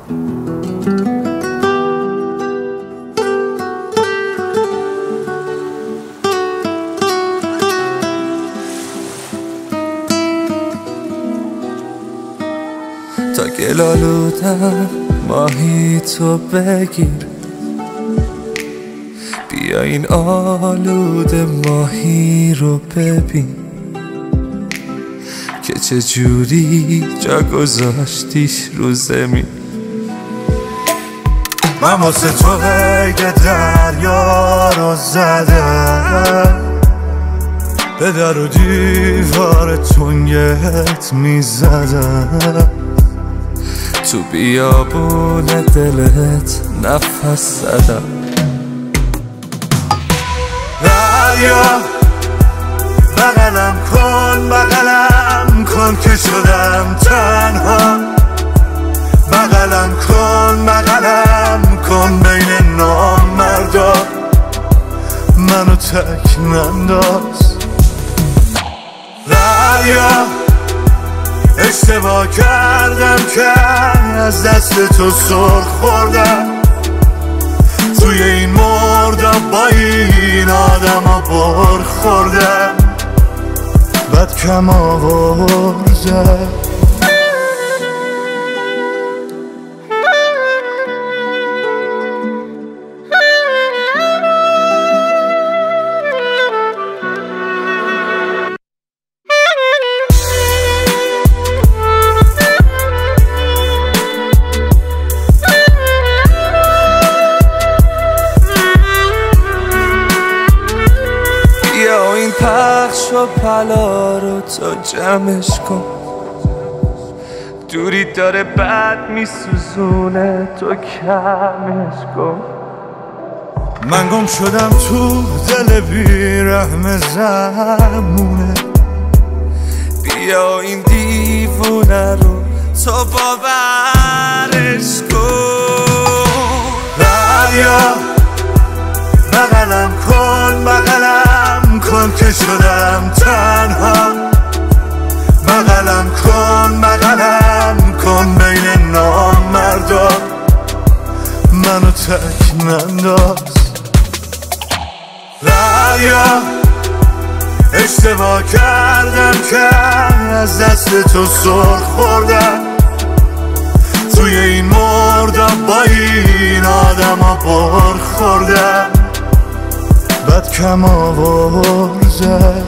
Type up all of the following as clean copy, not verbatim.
تا گل آلودم ماهی تو بگیر، بیا این آلوده ماهی رو ببین که چجوری جا گذاشتیش رو زمین. من واسه تو قید دریا رو زدم، به در و دیوار تنگت میزدم، تو بیابون دلت نفس زدم. دریا بغلم کن که شدم تنها، بغلم کن بین نامردا، منو تک ننداز. دریا اشتباه کردم که از دست تو سر خوردم، توی این مردم با این آدم ها بر خوردم، بد کم آوردم. بیا این پخش و پلا رو تو جمعش کن، دوری داره بد میسوزونه تو کمش کن. من گم شدم تو دل بیرحم زمونه، بیا این دیوونه رو تو باورش کن. دریا بغلم کن که شدم تنها، بغلم کن بین نامردا، منو تک ننداز. دریا اشتباه کردم که از دست تو سر خوردم، توی این مردم با این آدم ها بر خوردم، بد کم آورده.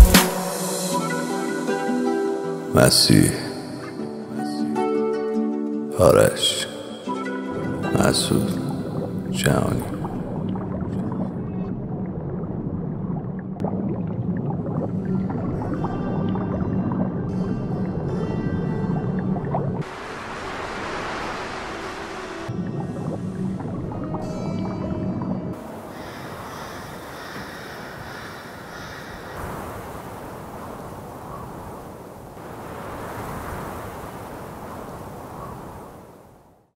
مسیح، آرش، مسعود، جهانی.